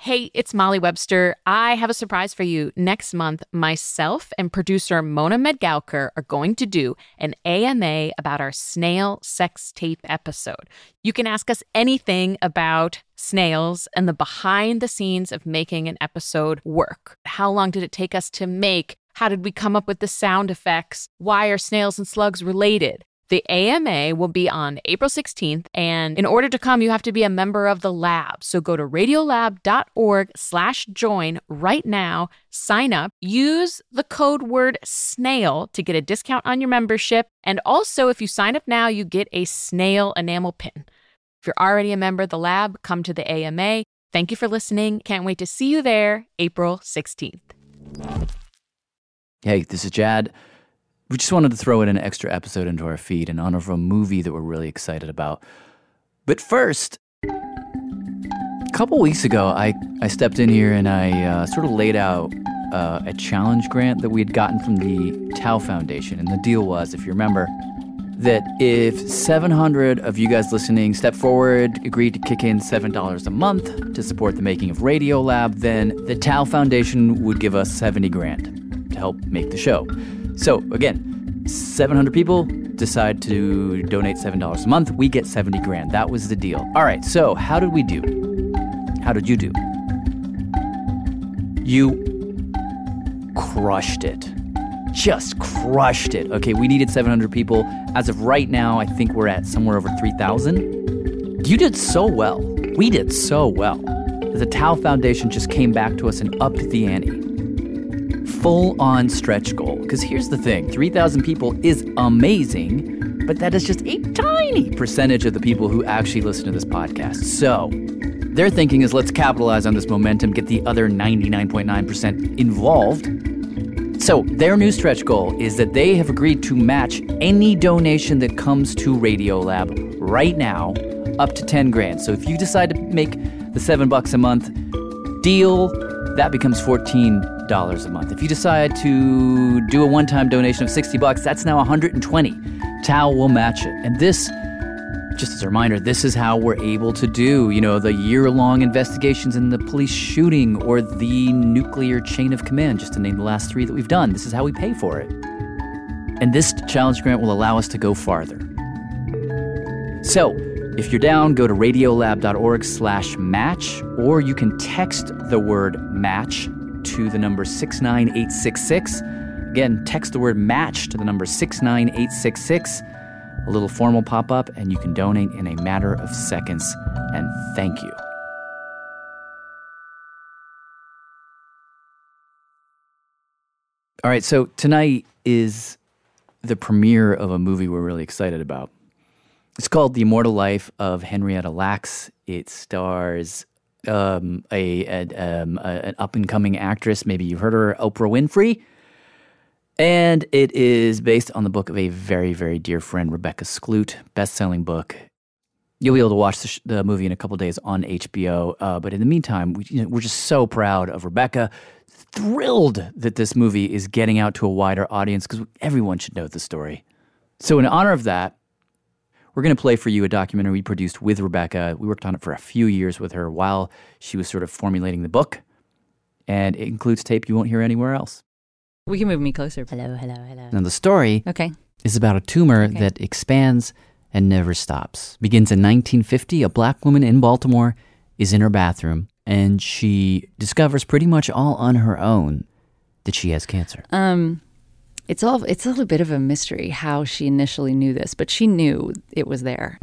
Hey, it's Molly Webster. I have a surprise for you. Next month, myself and producer Mona Medgalker are going to do an AMA about our snail sex tape episode. You can ask us anything about snails and the behind the scenes of making an episode work. How long did it take us to make? How did we come up with the sound effects? Why are snails and slugs related? The AMA will be on April 16th, and in order to come, you have to be a member of the lab. So go to radiolab.org/join right now, sign up, use the code word SNAIL to get a discount on your membership. And also, if you sign up now, you get a snail enamel pin. If you're already a member of the lab, come to the AMA. Thank you for listening. Can't wait to see you there, April 16th. Hey, this is Jad. We just wanted to throw in an extra episode into our feed in honor of a movie that we're really excited about. But first, a couple weeks ago, I stepped in here and I sort of laid out a challenge grant that we had gotten from the Tao Foundation. And the deal was, if you remember, that if 700 of you guys listening stepped forward, agreed to kick in $7 a month to support the making of Radiolab, then the Tao Foundation would give us $70,000 to help make the show. So, again, 700 people decide to donate $7 a month. We get $70,000. That was the deal. All right, so how did we do? How did you do? You crushed it. Just crushed it. Okay, we needed 700 people. As of right now, I think we're at somewhere over 3,000. You did so well. We did so well. The Tao Foundation just came back to us and upped the ante. Full-on stretch goal. Because here's the thing, 3,000 people is amazing, but that is just a tiny percentage of the people who actually listen to this podcast. So their thinking is, let's capitalize on this momentum, get the other 99.9% involved. So their new stretch goal is that they have agreed to match any donation that comes to Radiolab right now up to $10,000. So if you decide to make the $7 a month deal, that becomes $14 a month. If you decide to do a one-time donation of $60, that's now $120. Tao will match it. And this, just as a reminder, this is how we're able to do, the year-long investigations in the police shooting or the nuclear chain of command, just to name the last three that we've done. This is how we pay for it. And this challenge grant will allow us to go farther. So, if you're down, go to radiolab.org/match, or you can text the word match to the number 69866. Again, text the word match to the number 69866. A little form will pop up, and you can donate in a matter of seconds. And thank you. All right, so tonight is the premiere of a movie we're really excited about. It's called The Immortal Life of Henrietta Lacks. It stars an up-and-coming actress. Maybe you've heard her, Oprah Winfrey. And it is based on the book of a very, very dear friend, Rebecca Skloot, best-selling book. You'll be able to watch the movie in a couple days on HBO. But in the meantime, we're just so proud of Rebecca. Thrilled that this movie is getting out to a wider audience because everyone should know the story. So in honor of that, we're going to play for you a documentary we produced with Rebecca. We worked on it for a few years with her while she was sort of formulating the book. And it includes tape you won't hear anywhere else. We can move me closer. Hello. Now, the story is about a tumor that expands and never stops. Begins in 1950. A black woman in Baltimore is in her bathroom, and she discovers pretty much all on her own that she has cancer. It's a little bit of a mystery how she initially knew this, but she knew it was there.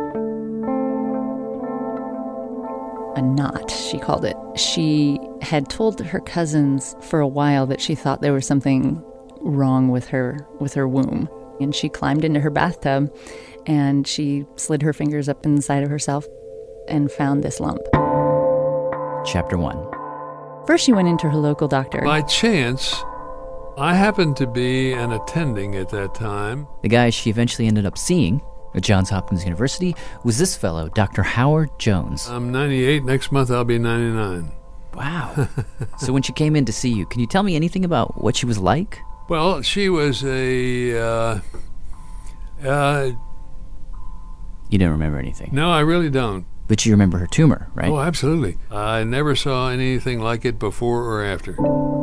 A knot, she called it. She had told her cousins for a while that she thought there was something wrong with her womb. And she climbed into her bathtub and she slid her fingers up inside of herself and found this lump. Chapter 1. First, she went into her local doctor. By chance, I happened to be an attending at that time. The guy she eventually ended up seeing at Johns Hopkins University was this fellow, Dr. Howard Jones. I'm 98. Next month, I'll be 99. Wow. So when she came in to see you, can you tell me anything about what she was like? Well, she was You don't remember anything? No, I really don't. But you remember her tumor, right? Oh, absolutely. I never saw anything like it before or after.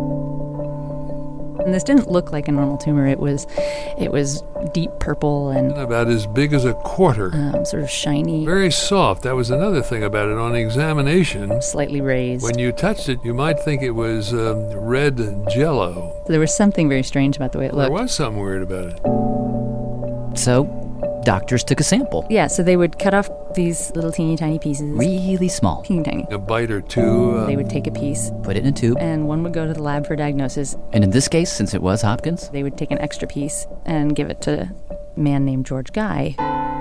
And this didn't look like a normal tumor. It was deep purple and About as big as a quarter. sort of shiny, Very soft. That was another thing about it. On examination, slightly raised. when you touched it, you might think it was red Jell-O. So there was something very strange about the way it There looked. was something weird about it. So, doctors took a sample. Yeah, so they would cut off these little teeny tiny pieces. Really small. Teeny tiny. A bite or two. They would take a piece, Put it in a tube. and one would go to the lab for diagnosis. And in this case, since it was Hopkins, They would take an extra piece and give it to a man named George Guy.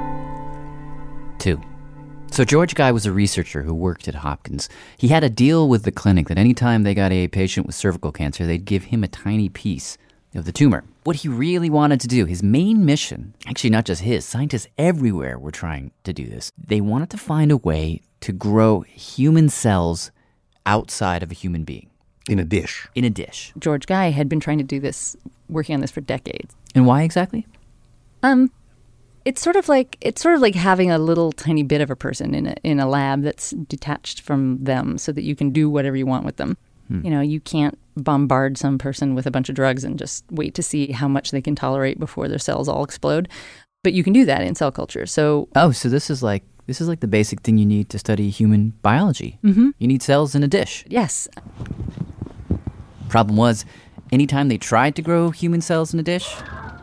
2. So George Guy was a researcher who worked at Hopkins. He had a deal with the clinic that anytime they got a patient with cervical cancer, they'd give him a tiny piece of the tumor. What he really wanted to do, his main mission, actually not just his, scientists everywhere were trying to do this. They wanted to find a way to grow human cells outside of a human being. In a dish. In a dish. George Guy had been trying to do this, working on this for decades. And why exactly? It's sort of like having a little tiny bit of a person in a lab that's detached from them, so that you can do whatever you want with them. You know, you can't bombard some person with a bunch of drugs and just wait to see how much they can tolerate before their cells all explode. But you can do that in cell culture. So So this is like the basic thing you need to study human biology. Mm-hmm. You need cells in a dish. yes, Problem was, anytime they tried to grow human cells in a dish,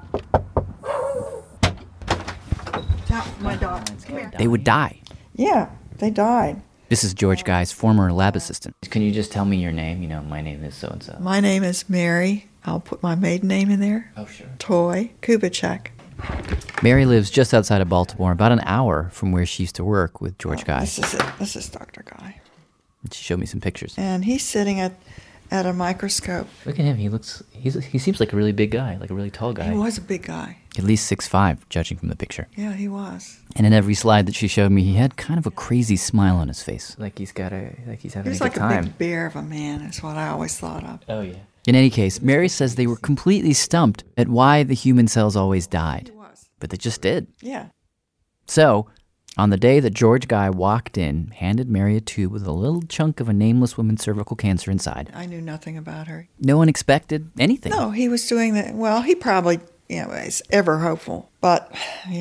My dog. they would die. Yeah, they died. This is George Guy's former lab assistant. Can you just tell me your name? You know, my name is so-and-so. My name is Mary. I'll put my maiden name in there. Oh, sure. Toy Kubitschek. Mary lives just outside of Baltimore, about an hour from where she used to work with George Guy. This is it. This is Dr. Guy. She showed me some pictures. And he's sitting at a microscope. Look at him. He seems like a really big guy, like a really tall guy. He was a big guy. At least 6'5", judging from the picture. Yeah, he was. And in every slide that she showed me, he had kind of a crazy smile on his face. Like he's having He a was good like time. a big bear of a man, is what I always thought of. Oh, yeah. In any case, Mary says they were completely stumped at why the human cells always died. He was. But they just did. Yeah. So, on the day that George Guy walked in, handed Mary a tube with a little chunk of a nameless woman's cervical cancer inside, I knew nothing about her. no one expected anything. No, he was doing that. Well, he probably, is ever hopeful. But,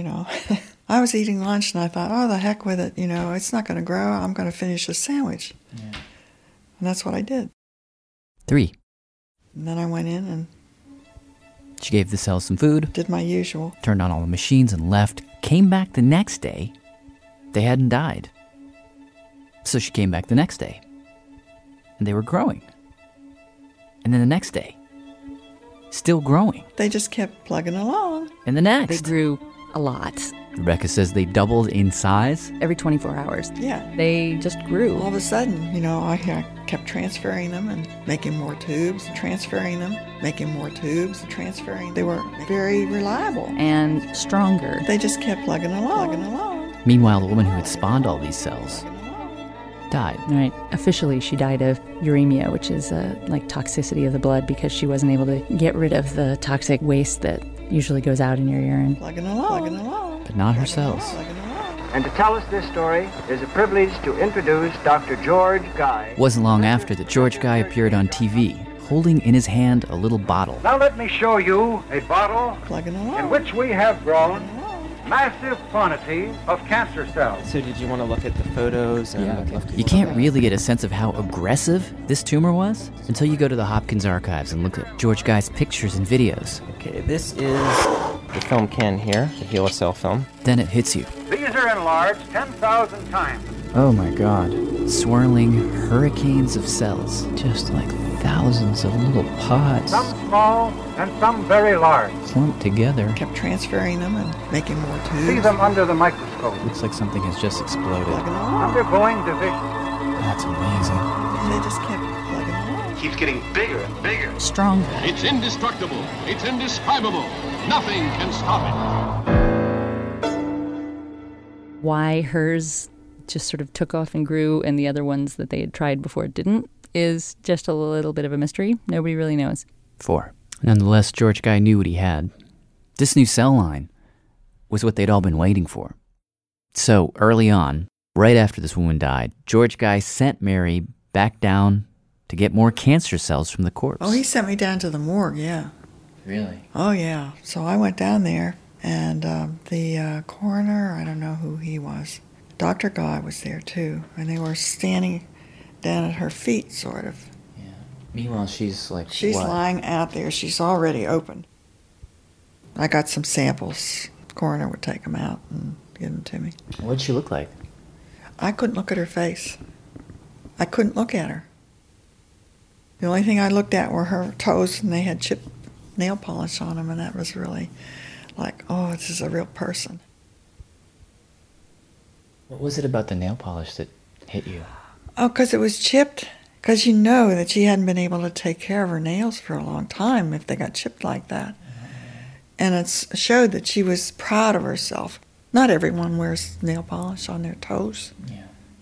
I was eating lunch and I thought, oh, the heck with it. It's not going to grow. I'm going to finish the sandwich. Yeah. And that's what I did. 3. And then I went in and She gave the cells some food, did my usual. turned on all the machines and left. Came back the next day. They hadn't died. So she came back the next day. And they were growing. And then the next day. Still growing. They just kept plugging along. And the next. they grew a lot Rebecca says they doubled in size. every 24 hours. Yeah. They just grew. All of a sudden, I kept transferring them and making more tubes, transferring them, making more tubes, transferring. They were very reliable. And stronger. They just kept plugging along. Meanwhile, the woman who had spawned all these cells died. Right. Officially, she died of uremia, which is like toxicity of the blood, because she wasn't able to get rid of the toxic waste that usually goes out in your urine. Plugging along. But not her cells. And to tell us this story is a privilege to introduce Dr. George Guy. It wasn't long after that George Guy appeared on TV, holding in his hand a little bottle. Now let me show you a bottle Plugging along. in which we have grown massive quantities of cancer cells. So did you want to look at the photos? You can't really get a sense of how aggressive this tumor was until you go to the Hopkins archives and look at George Guy's pictures and videos. Okay, this is the film can here, the HeLa-Cell film. Then it hits you. These are enlarged 10,000 times. Oh my God. Swirling hurricanes of cells, just like thousands of little pods Some small and some very large. clumped together. Kept transferring them and making more tubes. See them under the microscope. Looks like something has just exploded. Plugging along. Undergoing division. That's amazing. And they just kept plugging along. Keeps getting bigger and bigger. Stronger. It's indestructible. It's indescribable. Nothing can stop it. Why hers just sort of took off and grew and the other ones that they had tried before didn't is just a little bit of a mystery. Nobody really knows. 4. Nonetheless, George Guy knew what he had. This new cell line was what they'd all been waiting for. So, early on, Right after this woman died, George Guy sent Mary back down to get more cancer cells from the corpse. Oh, he sent me down to the morgue, yeah. Really? Oh, yeah. So I went down there, and the coroner, I don't know who he was, Dr. Guy was there, too, and they were standing down at her feet, sort of. Yeah. Meanwhile, she's like, She's what? lying out there. She's already open. I got some samples. The coroner would take them out and give them to me. What'd she look like? I couldn't look at her face. I couldn't look at her. The only thing I looked at were her toes, and they had chipped nail polish on them, and that was really like, oh, this is a real person. What was it about the nail polish that hit you? Oh, because it was chipped. Because you know that she hadn't been able to take care of her nails for a long time if they got chipped like that. And it showed that she was proud of herself. Not everyone wears nail polish on their toes. Yeah.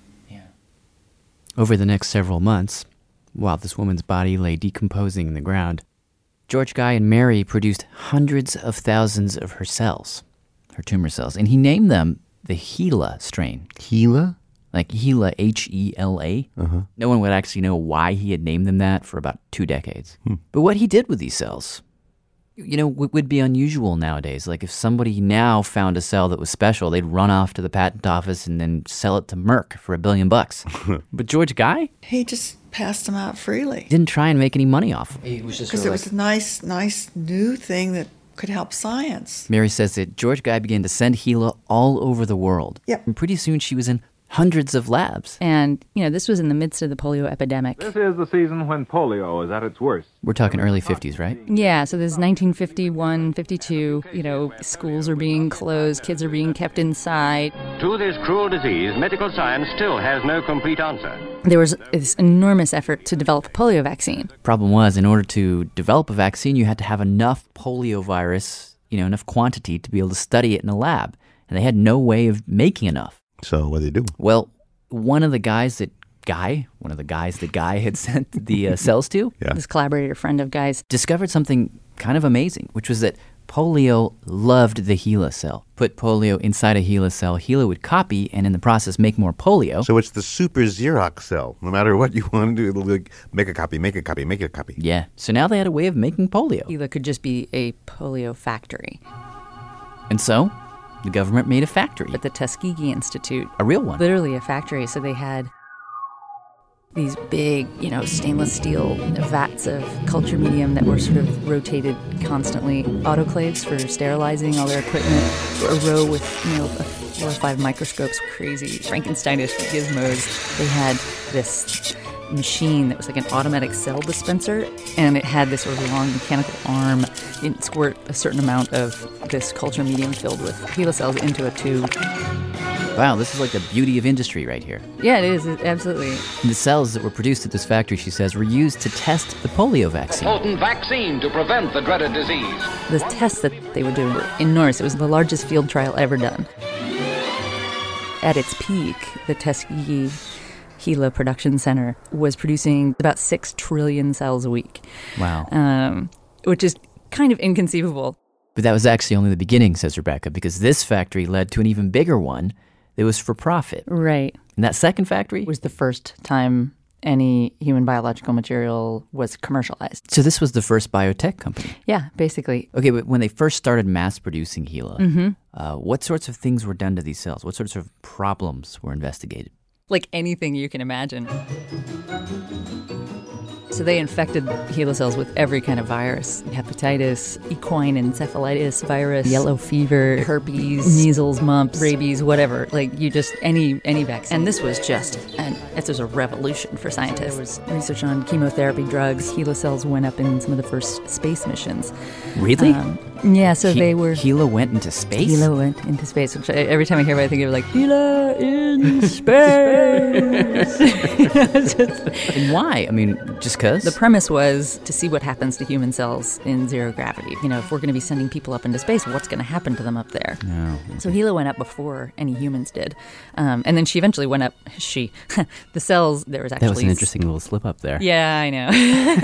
Over the next several months, while this woman's body lay decomposing in the ground, George Guy and Mary produced hundreds of thousands of her cells, her tumor cells, and he named them the HeLa strain. HeLa? Like HeLa, H-E-L-A. No one would actually know why he had named them that for about 2 decades. But what he did with these cells, would be unusual nowadays. Like if somebody now found a cell that was special, they'd run off to the patent office and then sell it to Merck for $1 billion. But George Guy? He just passed them out freely. Didn't try and make any money off them. It was just because it was a nice new thing that could help science. Mary says that George Guy began to send HeLa all over the world. Yep. And pretty soon she was in hundreds of labs. And, this was in the midst of the polio epidemic. This is the season when polio is at its worst. We're talking early 50s, right? Yeah, so this is 1951, 52. Schools are being closed, kids are being kept inside. To this cruel disease, medical science still has no complete answer. There was this enormous effort to develop a polio vaccine. Problem was, in order to develop a vaccine, you had to have enough polio virus, enough quantity to be able to study it in a lab. And they had no way of making enough. So what did they do? Well, one of the guys that Guy had sent the cells to, this collaborator friend of Guy's, discovered something kind of amazing, which was that polio loved the HeLa cell. Put polio inside a HeLa cell, HeLa would copy and in the process make more polio. So it's the super Xerox cell. No matter what you want to do, it'll like, make a copy, make a copy, make a copy. Yeah. So now they had a way of making polio. HeLa could just be a polio factory. And so the government made a factory. At the Tuskegee Institute. A real one. Literally a factory. So they had these big, stainless steel vats of culture medium that were sort of rotated constantly. Autoclaves for sterilizing all their equipment. A row with, 4 or 5 microscopes. Crazy Frankensteinish gizmos. They had this machine that was like an automatic cell dispenser, and it had this sort of long mechanical arm. It squirt a certain amount of this culture medium filled with HeLa cells into a tube. Wow, this is like the beauty of industry right here. Yeah, it is, absolutely. And the cells that were produced at this factory, she says, were used to test the polio vaccine. A potent vaccine to prevent the dreaded disease. The tests that they were doing were enormous. It was the largest field trial ever done. At its peak, the Tuskegee HeLa Production Center was producing about 6 trillion cells a week. Wow. Which is kind of inconceivable. But that was actually only the beginning, says Rebecca, because this factory led to an even bigger one that was for profit. Right. And that second factory was the first time any human biological material was commercialized. So this was the first biotech company? Yeah, basically. Okay, but when they first started mass producing HeLa, what sorts of things were done to these cells? What sorts of problems were investigated? Like anything you can imagine. So they infected HeLa cells with every kind of virus. Hepatitis, equine encephalitis virus, yellow fever, herpes, measles, mumps, rabies, whatever. Like any vaccine. And this was it was a revolution for scientists. There was research on chemotherapy drugs. HeLa cells went up in some of the first space missions. Really? Yeah, so they were... HeLa went into space? HeLa went into space, which every time I hear about it, I think of like, HeLa in space! And why? I mean, just because? The premise was to see what happens to human cells in zero gravity. If we're going to be sending people up into space, what's going to happen to them up there? Oh. So HeLa went up before any humans did. And then she eventually went up, the cells, there was actually... That was an interesting little slip up there. Yeah, I know.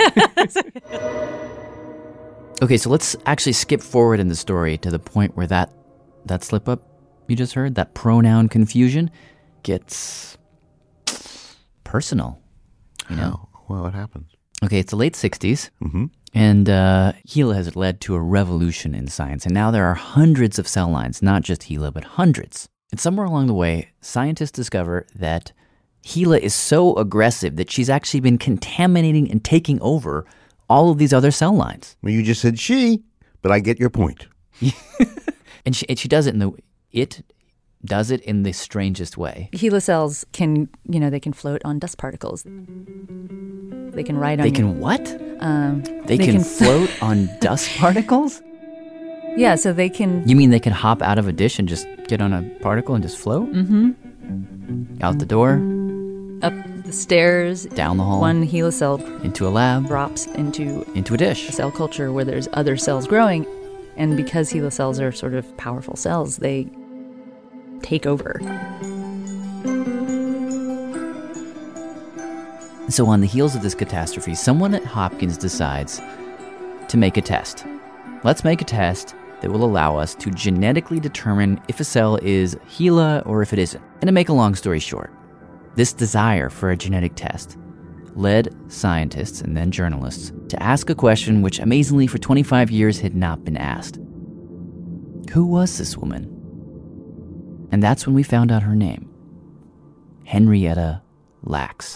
Okay, so let's actually skip forward in the story to the point where that slip up you just heard, that pronoun confusion, gets personal, you know? Well, what happens? Okay, it's the late 60s, Mm-hmm. and HeLa has led to a revolution in science, and now there are hundreds of cell lines, not just HeLa, but hundreds. And somewhere along the way, scientists discover that HeLa is so aggressive that she's actually been contaminating and taking over all of these other cell lines. Well, you just said she, but I get your point. And she does it in the strangest way. HeLa cells can, they can float on dust particles. They can ride on. They can what? They can float on dust particles? Yeah, so they can. You mean they can hop out of a dish and just get on a particle and just float? Mm-hmm. Out the door? Up the stairs. Down the hall? One HeLa cell into a lab? Drops into a dish. A cell culture where there's other cells growing. And because HeLa cells are sort of powerful cells, they take over. So on the heels of this catastrophe, someone at Hopkins decides to make a test. Let's make a test that will allow us to genetically determine if a cell is HeLa or if it isn't. And to make a long story short, this desire for a genetic test led scientists and then journalists to ask a question which amazingly for 25 years had not been asked. Who was this woman? And that's when we found out her name. Henrietta Lacks.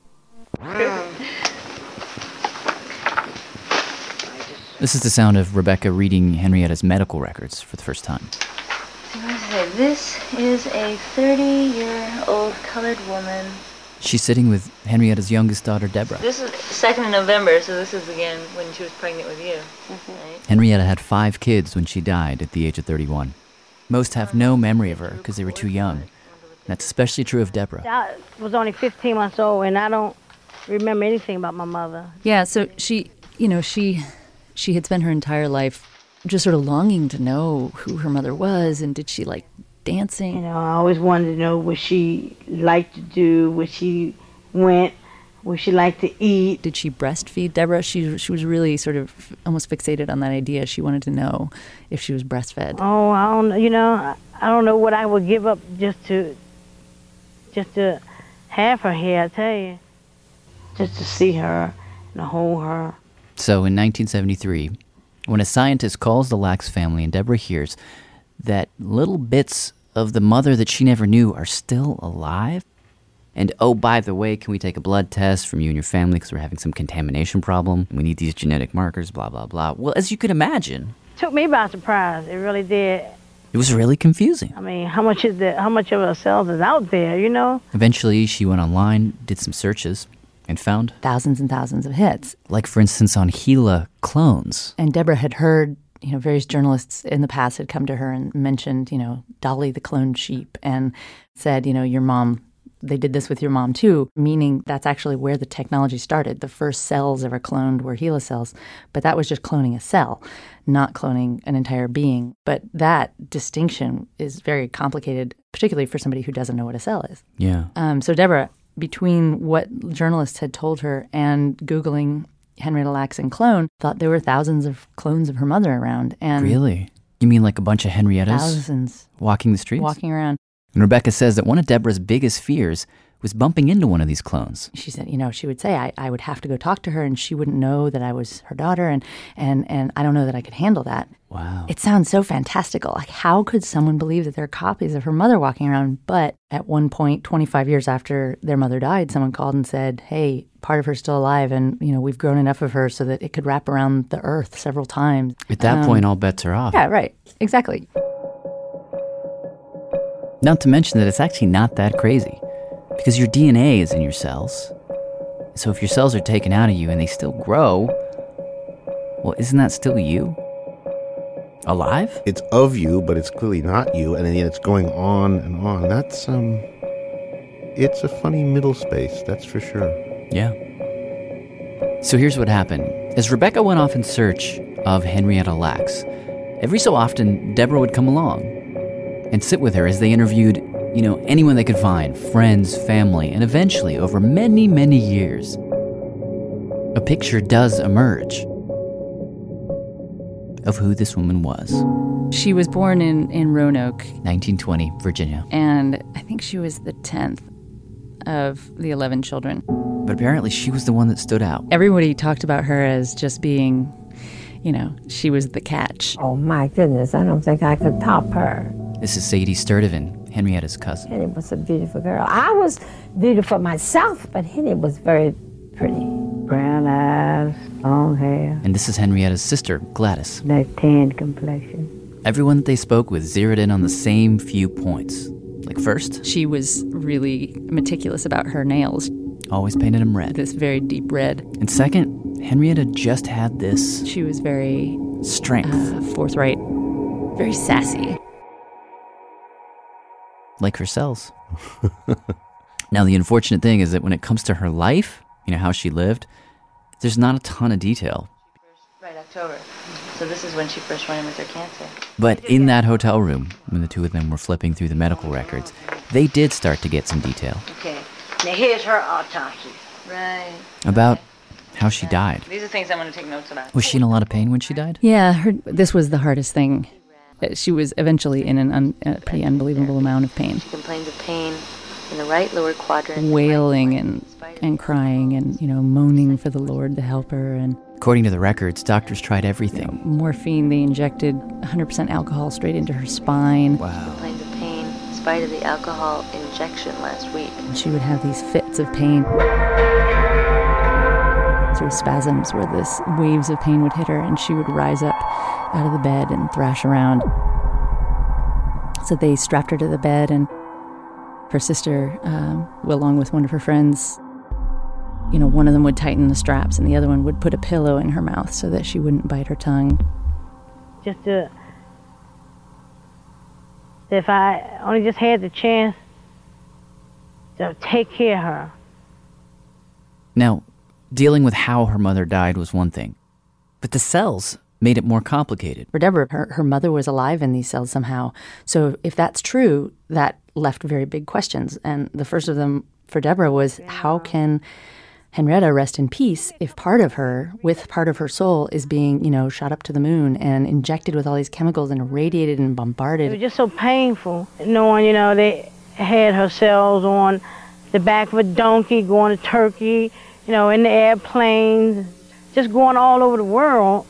This is the sound of Rebecca reading Henrietta's medical records for the first time. This is a 30-year-old colored woman. She's sitting with Henrietta's youngest daughter, Deborah. This is 2nd of November, so this is again when she was pregnant with you. Mm-hmm. Right? Henrietta had 5 kids when she died at the age of 31. Most have no memory of her because they were too young. That's especially true of Deborah. I was only 15 months old, and I don't remember anything about my mother. Yeah, so she had spent her entire life just sort of longing to know who her mother was, and did she like dancing? I always wanted to know what she liked to do, where she went, where she liked to eat. Did she breastfeed Deborah? She was really sort of almost fixated on that idea. She wanted to know if she was breastfed. Oh, I don't know what I would give up just to have her here, I tell you. Just to see her and to hold her. So in 1973, when a scientist calls the Lacks family and Deborah hears that little bits of the mother that she never knew are still alive, and oh, by the way, can we take a blood test from you and your family because we're having some contamination problem? We need these genetic markers, blah, blah, blah. Well, as you could imagine, took me by surprise. It really did. It was really confusing. I mean, how much of our cells is out there, Eventually, she went online, did some searches, and found thousands and thousands of hits. Like, for instance, on HeLa clones. And Deborah had heard, various journalists in the past had come to her and mentioned, Dolly the cloned sheep, and said, your mom, they did this with your mom too, meaning that's actually where the technology started. The first cells ever cloned were HeLa cells, but that was just cloning a cell, not cloning an entire being. But that distinction is very complicated, particularly for somebody who doesn't know what a cell is. Yeah. So Deborah, between what journalists had told her and Googling Henrietta Lacks and clone, thought there were thousands of clones of her mother around. And really? You mean like a bunch of Henriettas? Thousands. Walking the streets? Walking around. And Rebecca says that one of Deborah's biggest fears was bumping into one of these clones. She said, she would say, I would have to go talk to her and she wouldn't know that I was her daughter, and I don't know that I could handle that. Wow. It sounds so fantastical. Like, how could someone believe that there are copies of her mother walking around? But at one point, 25 years after their mother died, someone called and said, hey, part of her's still alive, and, we've grown enough of her so that it could wrap around the earth several times. At that point, all bets are off. Yeah, right. Exactly. Not to mention that it's actually not that crazy, because your DNA is in your cells. So if your cells are taken out of you and they still grow, well, isn't that still you? Alive? It's of you, but it's clearly not you, and yet it's going on and on. That's, it's a funny middle space, that's for sure. Yeah. So here's what happened. As Rebecca went off in search of Henrietta Lacks, every so often, Deborah would come along and sit with her as they interviewed, anyone they could find, friends, family, and eventually, over many, many years, a picture does emerge of who this woman was. She was born in Roanoke. 1920, Virginia. And I think she was the 10th of the 11 children. But apparently she was the one that stood out. Everybody talked about her as just being, she was the catch. Oh my goodness, I don't think I could top her. This is Sadie Sturdivant, Henrietta's cousin. Henny was a beautiful girl. I was beautiful myself, but Henny was very pretty. Brown eyes, long hair. And this is Henrietta's sister, Gladys. That tan complexion. Everyone that they spoke with zeroed in on the same few points. Like first, she was really meticulous about her nails. Always painted them red. This very deep red. And second, Henrietta just had this... She was very... strength. Forthright. Very sassy. Like her cells. Now, the unfortunate thing is that when it comes to her life, how she lived, there's not a ton of detail. Right, October. So this is when she first went in with her cancer. But in that hotel room, when the two of them were flipping through the medical records, they did start to get some detail. Okay, now here's her autopsy. Right. About how she died. These are things I'm going to take notes about. Was she in a lot of pain when she died? Yeah, this was the hardest thing. She was eventually in a pretty unbelievable amount of pain. She complained of pain in the right lower quadrant. Wailing and crying and, moaning for the Lord to help her. And according to the records, doctors tried everything. Morphine, they injected 100% alcohol straight into her spine. Wow. Complained of pain in spite of the alcohol injection last week. And she would have these fits of pain. Sort of spasms where this waves of pain would hit her and she would rise up out of the bed and thrash around. So they strapped her to the bed, and her sister, along with one of her friends, one of them would tighten the straps and the other one would put a pillow in her mouth so that she wouldn't bite her tongue. If I only just had the chance to take care of her. Now, dealing with how her mother died was one thing, but the cells made it more complicated. For Deborah, her mother was alive in these cells somehow. So if that's true, that left very big questions. And the first of them for Deborah was, how can Henrietta rest in peace if part of her, with part of her soul, is being, shot up to the moon and injected with all these chemicals and irradiated and bombarded? It was just so painful knowing, they had her cells on the back of a donkey going to Turkey, in the airplanes, just going all over the world.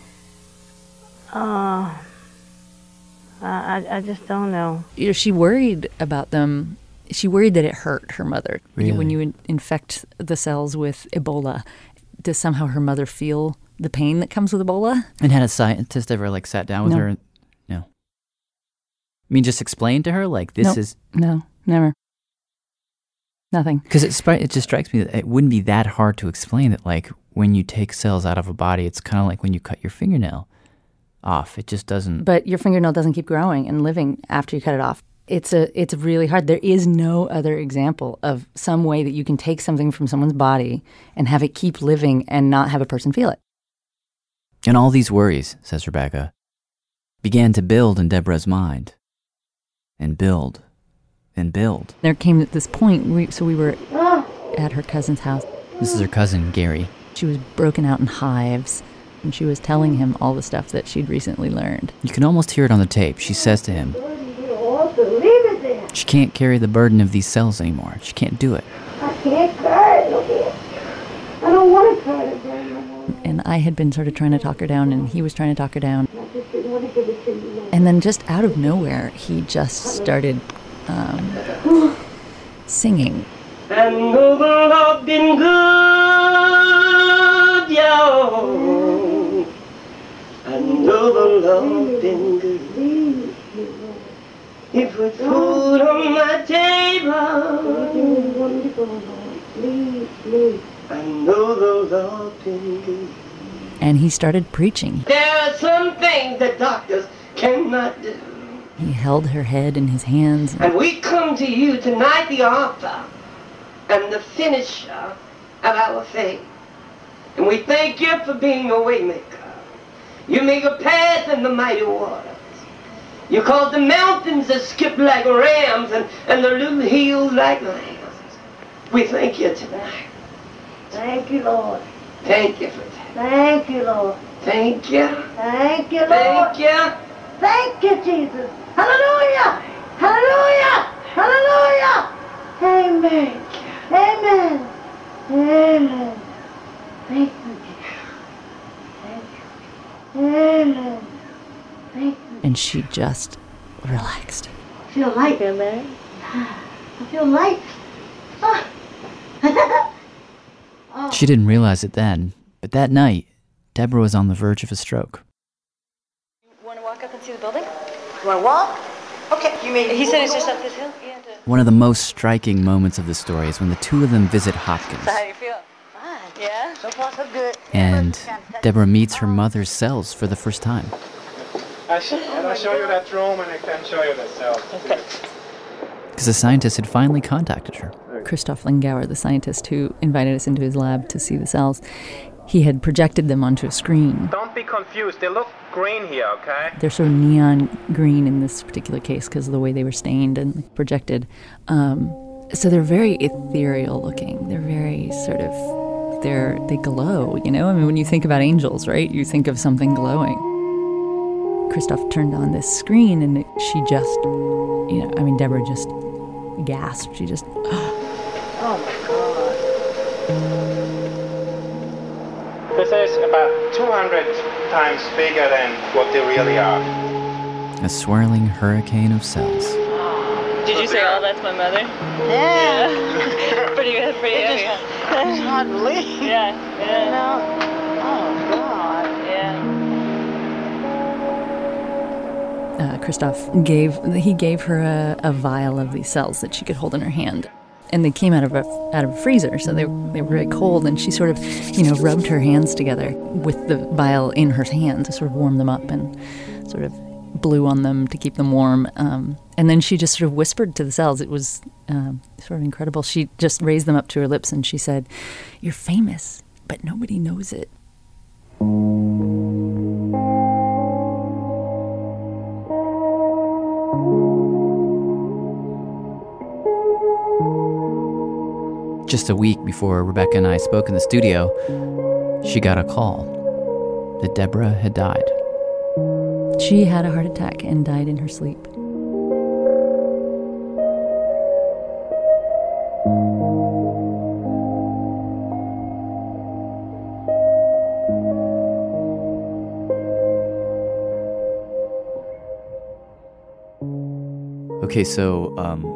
I just don't know. She worried about them. She worried that it hurt her mother. Really? When you infect the cells with Ebola, does somehow her mother feel the pain that comes with Ebola? And had a scientist ever sat down with her? No. I mean, just explain to her this is... No, never. Nothing. Because it just strikes me that it wouldn't be that hard to explain that when you take cells out of a body, it's kind of like when you cut your fingernail off. It just doesn't... But your fingernail doesn't keep growing and living after you cut it off. It's really hard. There is no other example of some way that you can take something from someone's body and have it keep living and not have a person feel it. And all these worries, says Rebecca, began to build in Deborah's mind. And build. And build. There came at this point, we were at her cousin's house. This is her cousin, Gary. She was broken out in hives, and she was telling him all the stuff that she'd recently learned. You can almost hear it on the tape. She says to him, she can't carry the burden of these cells anymore. She can't do it. I can't carry it no more. I don't want to carry it anymore. And I had been sort of trying to talk her down, and he was trying to talk her down. I just didn't want to give it to you. And then just out of nowhere, he just started singing. And the Lord been good, yo. And the Lord been good. He put food on my table. I know the Lord been good. And he started preaching. There are some things that doctors cannot do. He held her head in his hands. And we come to you tonight, the author and the finisher of our faith. And we thank you for being a waymaker. You make a path in the mighty waters. You cause the mountains to skip like rams and the little hills like lambs. We thank you tonight. Thank you, Lord. Thank you for that. Thank you, Lord. Thank you. Thank you, Lord. Thank you. Thank you, Jesus. Hallelujah. Hallelujah. Hallelujah. Amen. Amen. Amen. Thank you, Jesus. Thank you. Amen. Thank you. And she just relaxed. I feel light, Mary. I feel light. Oh. She didn't realize it then, but that night, Deborah was on the verge of a stroke. Want to walk up and see the building? You want to walk? Okay, you mean... He said it's just up this hill? Yeah. One of the most striking moments of the story is when the two of them visit Hopkins. So how do you feel? Fine. Yeah? So far, so good. And Deborah meets her mother's cells for the first time. I'll show you that room and I can show you the cells. Okay. Because the scientist had finally contacted her. Christoph Lingauer, the scientist who invited us into his lab to see the cells, he had projected them onto a screen. Don't be confused. They look green here, okay? They're sort of neon green in this particular case because of the way they were stained and projected. So they're very ethereal looking. They're very sort of, they glow, you know? I mean, when you think about angels, right? You think of something glowing. Christoph turned on this screen and she just, Deborah just gasped. She just, Oh, my God. This is about 200 times bigger than what they really are. A swirling hurricane of cells. Did you say, oh, that's my mother? Yeah. Pretty good, pretty good. It's hard to believe. Yeah. You know? Oh, God. Yeah. Christoph gave her a vial of these cells that she could hold in her hand. And they came out of a freezer, so they were very cold, and she sort of, rubbed her hands together with the vial in her hand to sort of warm them up and sort of blew on them to keep them warm. And then she just sort of whispered to the cells. It was sort of incredible. She just raised them up to her lips and she said, "You're famous, but nobody knows it." Just a week before Rebecca and I spoke in the studio, she got a call that Deborah had died. She had a heart attack and died in her sleep. Okay, so,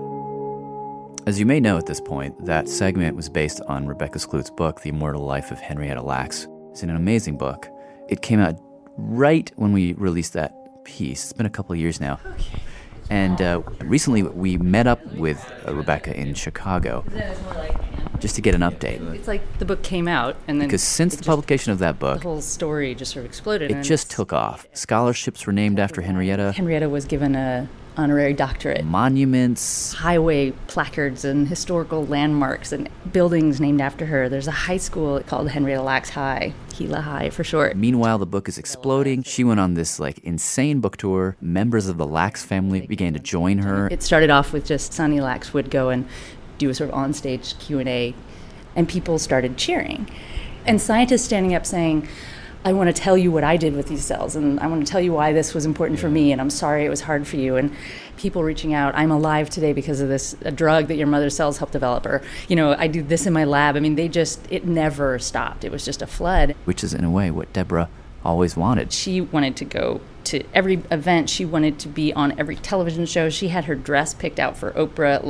as you may know at this point, that segment was based on Rebecca Skloot's book, The Immortal Life of Henrietta Lacks. It's an amazing book. It came out right when we released that piece. It's been a couple of years now. Okay. And recently we met up with Rebecca in Chicago just to get an update. It's like the book came out and then... Because since the publication of that book... The whole story just sort of exploded. It just took off. Scholarships were named after Henrietta. Henrietta was given a honorary doctorate. Monuments. Highway placards and historical landmarks and buildings named after her. There's a high school called Henrietta Lacks High, Gila High for short. Meanwhile, the book is exploding. She went on this insane book tour. Members of the Lacks family began to join her. It started off with just Sonny Lacks would go and do a sort of onstage Q&A, and people started cheering. And scientists standing up saying, "I want to tell you what I did with these cells, and I want to tell you why this was important for me, and I'm sorry it was hard for you." And people reaching out, "I'm alive today because of this a drug that your mother's cells helped develop," or, I do this in my lab. I mean, it never stopped. It was just a flood. Which is, in a way, what Deborah always wanted. She wanted to go to every event. She wanted to be on every television show. She had her dress picked out for Oprah,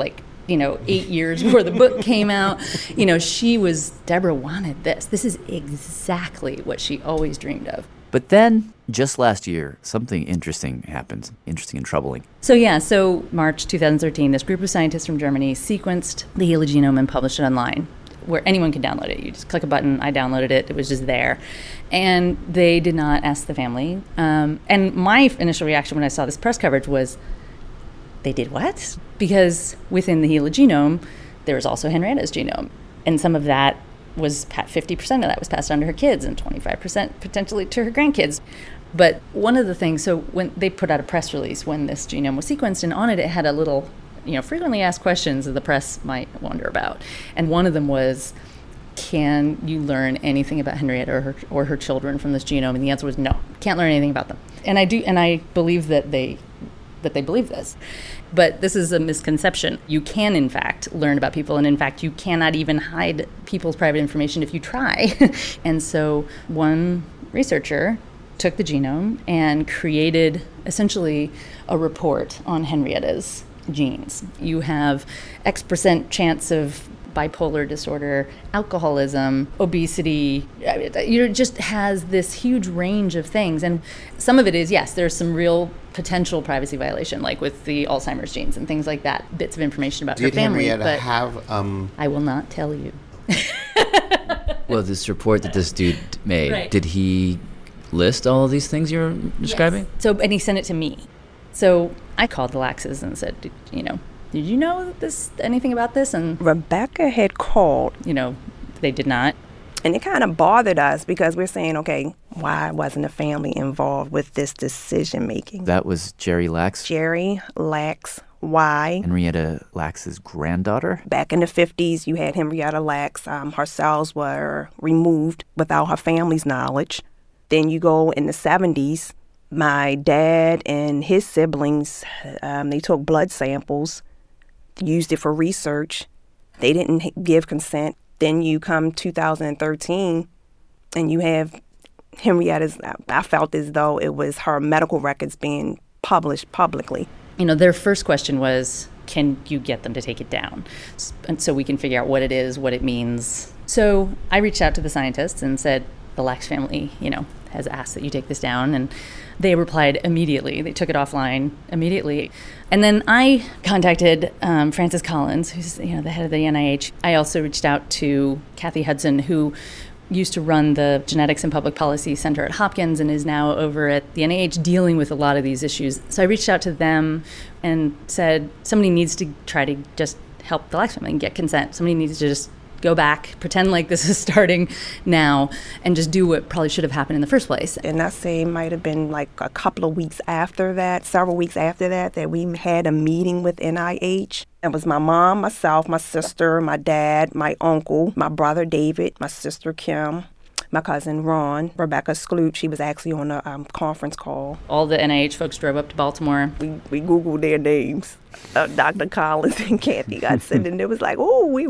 8 years before the book came out. Deborah wanted this. This is exactly what she always dreamed of. But then, just last year, something interesting happened. Interesting and troubling. So March 2013, this group of scientists from Germany sequenced the Gila genome and published it online, where anyone could download it. You just click a button, I downloaded it, it was just there. And they did not ask the family. And my initial reaction when I saw this press coverage was, they did what? Because within the Gila genome, there was also Henrietta's genome. And some of that was, 50% of that was passed on to her kids and 25% potentially to her grandkids. But one of the things, so when they put out a press release when this genome was sequenced, and on it had a little, frequently asked questions that the press might wonder about. And one of them was, can you learn anything about Henrietta or her children from this genome? And the answer was no, can't learn anything about them. And I believe that they believe this. But this is a misconception. You can, in fact, learn about people, and in fact, you cannot even hide people's private information if you try. And so one researcher took the genome and created essentially a report on Henrietta's genes. You have X% chance of bipolar disorder, alcoholism, obesity. It just has this huge range of things. And some of it is, yes, there's some real potential privacy violation, like with the Alzheimer's genes and things like that, bits of information about her family. Did Henrietta but have... I will not tell you. Well, this report that this dude made, Right. Did he list all of these things you're describing? Yes. So, and he sent it to me. So I called the Laxes and said, did you know anything about this? And Rebecca had called. They did not. And it kind of bothered us because we're saying, okay, why wasn't the family involved with this decision making? That was Jerry Lax? Jerry Lax. Why? Henrietta Lax's granddaughter? Back in the 50s, you had Henrietta Lax. Her cells were removed without her family's knowledge. Then you go in the 70s, my dad and his siblings, they took blood samples, used it for research. They didn't give consent. Then you come 2013, and you have Henrietta's, I felt as though it was her medical records being published publicly. Their first question was, can you get them to take it down? And so we can figure out what it is, what it means. So I reached out to the scientists and said, the Lax family, has asked that you take this down. And they replied immediately. They took it offline immediately. And then I contacted Francis Collins, who's the head of the NIH. I also reached out to Kathy Hudson, who used to run the Genetics and Public Policy Center at Hopkins and is now over at the NIH dealing with a lot of these issues. So I reached out to them and said, somebody needs to try to just help the Lax family and get consent. Somebody needs to just go back, pretend like this is starting now, and just do what probably should have happened in the first place. And I say it might have been like a couple of weeks after that, several weeks after that we had a meeting with NIH. It was my mom, myself, my sister, my dad, my uncle, my brother David, my sister Kim, my cousin Ron, Rebecca Skloot. She was actually on a conference call. All the NIH folks drove up to Baltimore. We Googled their names. Dr. Collins and Kathy got sent, and it was like, we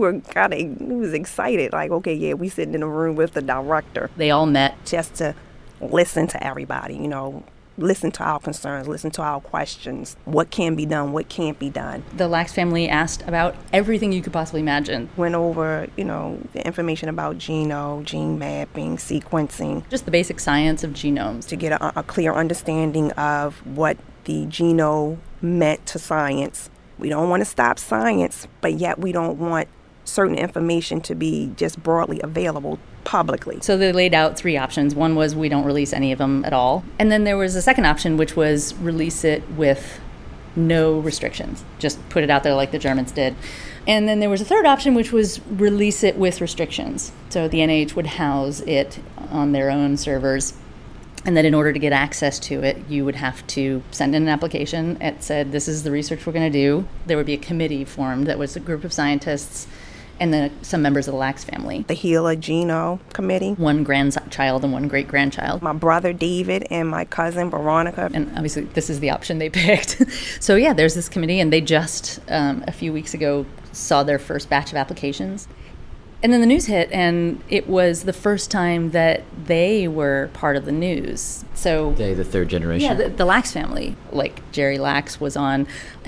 was excited. Like, okay, yeah, we sitting in a room with the director. They all met. Just to listen to everybody, listen to our concerns, listen to our questions. What can be done, what can't be done. The Lax family asked about everything you could possibly imagine. Went over, the information about gene mapping, sequencing. Just the basic science of genomes. To get a clear understanding of what the genome meant to science. We don't want to stop science, but yet we don't want certain information to be just broadly available publicly. So they laid out 3 options. One was we don't release any of them at all. And then there was a second option, which was release it with no restrictions. Just put it out there like the Germans did. And then there was a third option, which was release it with restrictions. So the NIH would house it on their own servers. And then in order to get access to it, you would have to send in an application. It said, this is the research we're going to do. There would be a committee formed that was a group of scientists and then some members of the Lax family. The HeLa Genome Committee. 1 grandchild and 1 great-grandchild. My brother David and my cousin Veronica. And obviously this is the option they picked. So yeah, there's this committee, and they just a few weeks ago saw their first batch of applications. And then the news hit, and it was the first time that they were part of the news. So They, the third generation. Yeah, the Lax family. Like Jerry Lax was on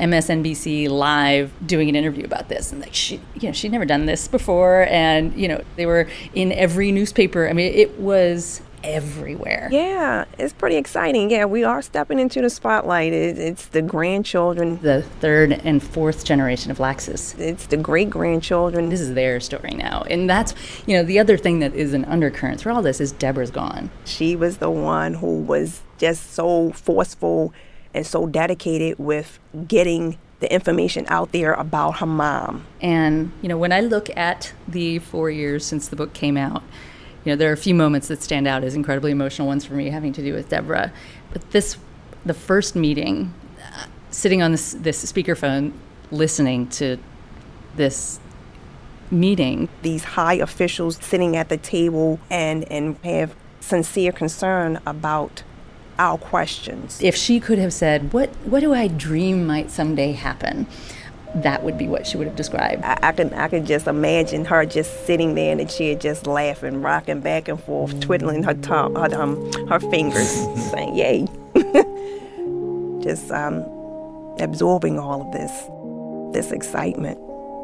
MSNBC Live doing an interview about this, and like she'd never done this before, and they were in every newspaper. I mean, it was everywhere. Yeah, it's pretty exciting. Yeah, we are stepping into the spotlight. It's the grandchildren. The 3rd and 4th generation of Laxes. It's the great-grandchildren. This is their story now. And that's, the other thing that is an undercurrent through all this is Deborah's gone. She was the one who was just so forceful and so dedicated with getting the information out there about her mom. And, when I look at the 4 years since the book came out, there are a few moments that stand out as incredibly emotional ones for me having to do with Deborah. But the first meeting, sitting on this speakerphone, listening to this meeting. These high officials sitting at the table and have sincere concern about our questions. If she could have said, what do I dream might someday happen? That would be what she would have described. I could just imagine her just sitting there in the chair, just laughing, rocking back and forth, twiddling her her fingers, saying, yay. Just absorbing all of this excitement.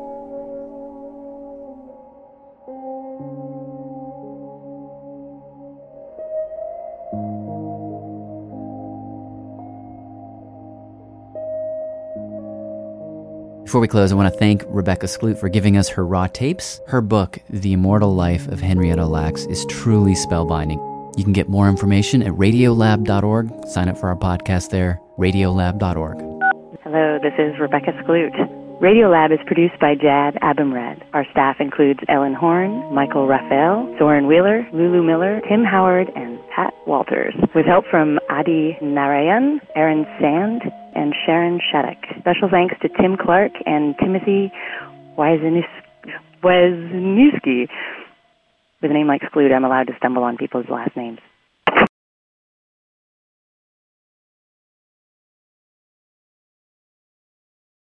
Before we close, I want to thank Rebecca Skloot for giving us her raw tapes. Her book, The Immortal Life of Henrietta Lacks, is truly spellbinding. You can get more information at radiolab.org. Sign up for our podcast there, radiolab.org. Hello, this is Rebecca Skloot. Radiolab is produced by Jad Abumrad. Our staff includes Ellen Horn, Michael Raphael, Soren Wheeler, Lulu Miller, Tim Howard, and Pat Walters, with help from Adi Narayan, Aaron Sand, and Sharon Shattuck. Special thanks to Tim Clark and Timothy Wisniewski. With a name like Skloot, I'm allowed to stumble on people's last names.